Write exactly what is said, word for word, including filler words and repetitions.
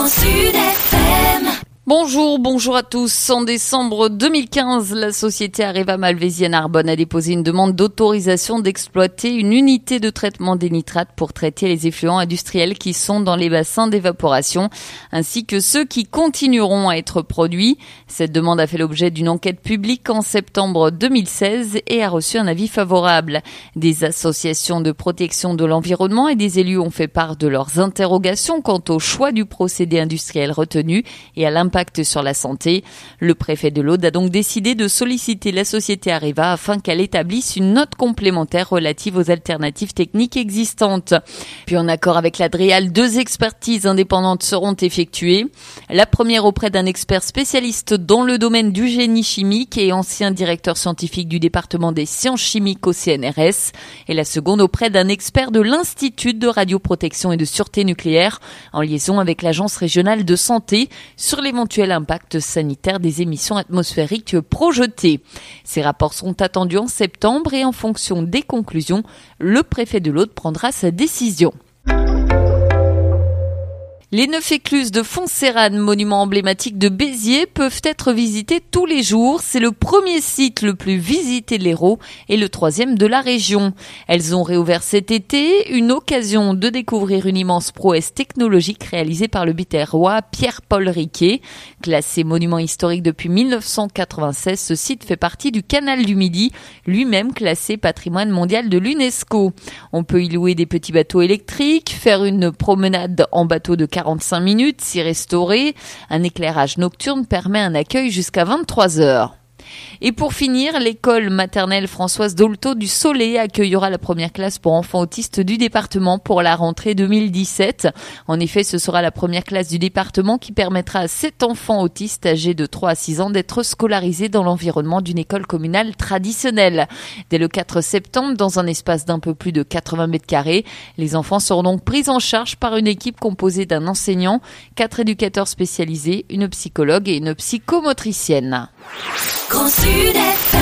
Grand Sud F M. Bonjour, bonjour à tous. En décembre deux mille quinze, la société Areva Malvézienne-Arbonne a déposé une demande d'autorisation d'exploiter une unité de traitement des nitrates pour traiter les effluents industriels qui sont dans les bassins d'évaporation, ainsi que ceux qui continueront à être produits. Cette demande a fait l'objet d'une enquête publique en septembre deux mille seize et a reçu un avis favorable. Des associations de protection de l'environnement et des élus ont fait part de leurs interrogations quant au choix du procédé industriel retenu et à l'impact sur la santé. Le préfet de l'Aude a donc décidé de solliciter la société Areva afin qu'elle établisse une note complémentaire relative aux alternatives techniques existantes. Puis en accord avec l'Adréal, deux expertises indépendantes seront effectuées. La première auprès d'un expert spécialiste dans le domaine du génie chimique et ancien directeur scientifique du département des sciences chimiques au C N R S. Et la seconde auprès d'un expert de l'Institut de radioprotection et de sûreté nucléaire en liaison avec l'Agence régionale de santé sur l'éventuel impact sanitaire des émissions atmosphériques projetées. Ces rapports sont attendus en septembre et en fonction des conclusions, le préfet de l'Aude prendra sa décision. Les neuf écluses de Fontserrane, monument emblématique de Béziers, peuvent être visitées tous les jours. C'est le premier site le plus visité de l'Hérault et le troisième de la région. Elles ont réouvert cet été, une occasion de découvrir une immense prouesse technologique réalisée par le Biterrois Pierre-Paul Riquet. Classé monument historique depuis mille neuf cent quatre-vingt-seize, ce site fait partie du Canal du Midi, lui-même classé patrimoine mondial de l'UNESCO. On peut y louer des petits bateaux électriques, faire une promenade en bateau de quarante-cinq minutes, s'y restaurer. Un éclairage nocturne permet un accueil jusqu'à vingt-trois heures. Et pour finir, l'école maternelle Françoise Dolto du Soleil accueillera la première classe pour enfants autistes du département pour la rentrée deux mille dix-sept. En effet, ce sera la première classe du département qui permettra à sept enfants autistes âgés de trois à six ans d'être scolarisés dans l'environnement d'une école communale traditionnelle. Dès le quatre septembre, dans un espace d'un peu plus de quatre-vingts mètres carrés, les enfants seront donc pris en charge par une équipe composée d'un enseignant, quatre éducateurs spécialisés, une psychologue et une psychomotricienne. Grand Sud F M.